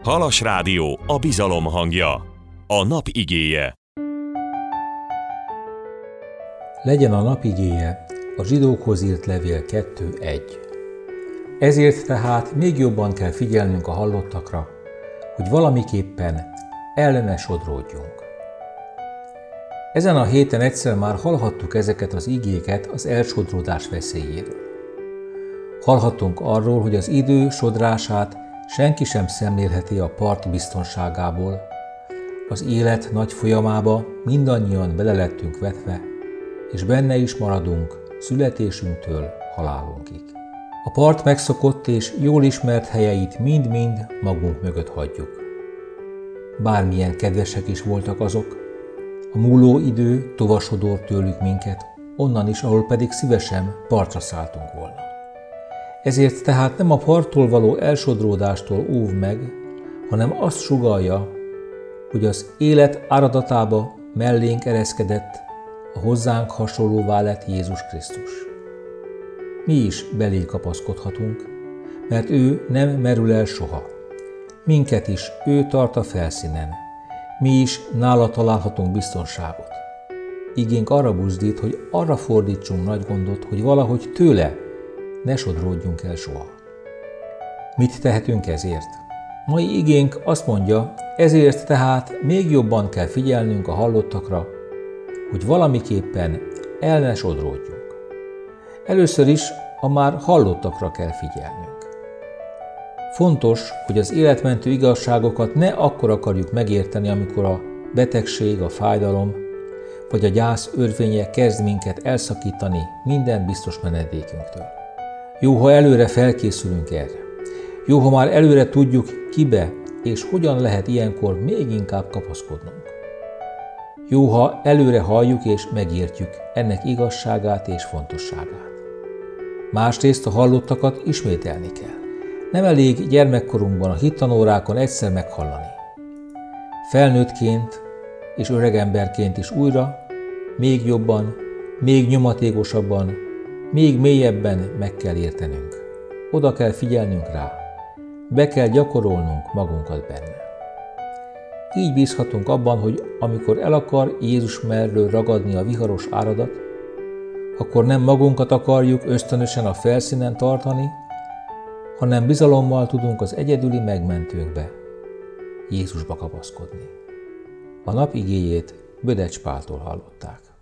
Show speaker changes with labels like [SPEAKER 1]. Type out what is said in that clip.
[SPEAKER 1] Halas Rádió, a bizalom hangja. A nap igéje.
[SPEAKER 2] Legyen a nap igéje a Zsidókhoz írt levél 2.1. Ezért tehát még jobban kell figyelnünk a hallottakra, hogy valamiképpen ellene sodródjunk. Ezen a héten egyszer már hallhattuk ezeket az igéket az elsodródás veszélyéről. Hallhattunk arról, hogy az idő sodrását senki sem szemlélheti a part biztonságából. Az élet nagy folyamába mindannyian bele lettünk vetve, és benne is maradunk születésünktől halálunkig. A part megszokott és jól ismert helyeit mind-mind magunk mögött hagyjuk. Bármilyen kedvesek is voltak azok, a múló idő tovasodor tőlük minket, onnan is, ahol pedig szívesen partra szálltunk volna. Ezért tehát nem a parttól való elsodródástól óv meg, hanem azt sugallja, hogy az élet áradatába mellénk ereszkedett a hozzánk hasonlóvá lett Jézus Krisztus. Mi is belé kapaszkodhatunk, mert ő nem merül el soha. Minket is ő tart a felszínen, mi is nála találhatunk biztonságot. Igénk arra buzdít, hogy arra fordítsunk nagy gondot, hogy valahogy tőle ne sodródjunk el soha. Mit tehetünk ezért? Mai igénk azt mondja, ezért tehát még jobban kell figyelnünk a hallottakra, hogy valamiképpen el ne sodródjunk. Először is a már hallottakra kell figyelnünk. Fontos, hogy az életmentő igazságokat ne akkor akarjuk megérteni, amikor a betegség, a fájdalom vagy a gyász örvénye kezd minket elszakítani minden biztos menedékünktől. Jó, ha előre felkészülünk erre. Jó, ha már előre tudjuk, kibe és hogyan lehet ilyenkor még inkább kapaszkodnunk. Jó, ha előre halljuk és megértjük ennek igazságát és fontosságát. Másrészt a hallottakat ismételni kell. Nem elég gyermekkorunkban a hittanórákon egyszer meghallani. Felnőttként és öregemberként is újra, még jobban, még nyomatékosabban, még mélyebben meg kell értenünk. Oda kell figyelnünk rá. Be kell gyakorolnunk magunkat benne. Így bízhatunk abban, hogy amikor el akar Jézus mellől ragadni a viharos áradat, akkor nem magunkat akarjuk ösztönösen a felszínen tartani, hanem bizalommal tudunk az egyedüli megmentőnkbe, Jézusba kapaszkodni. A nap igéjét Bödecs Páltól hallották.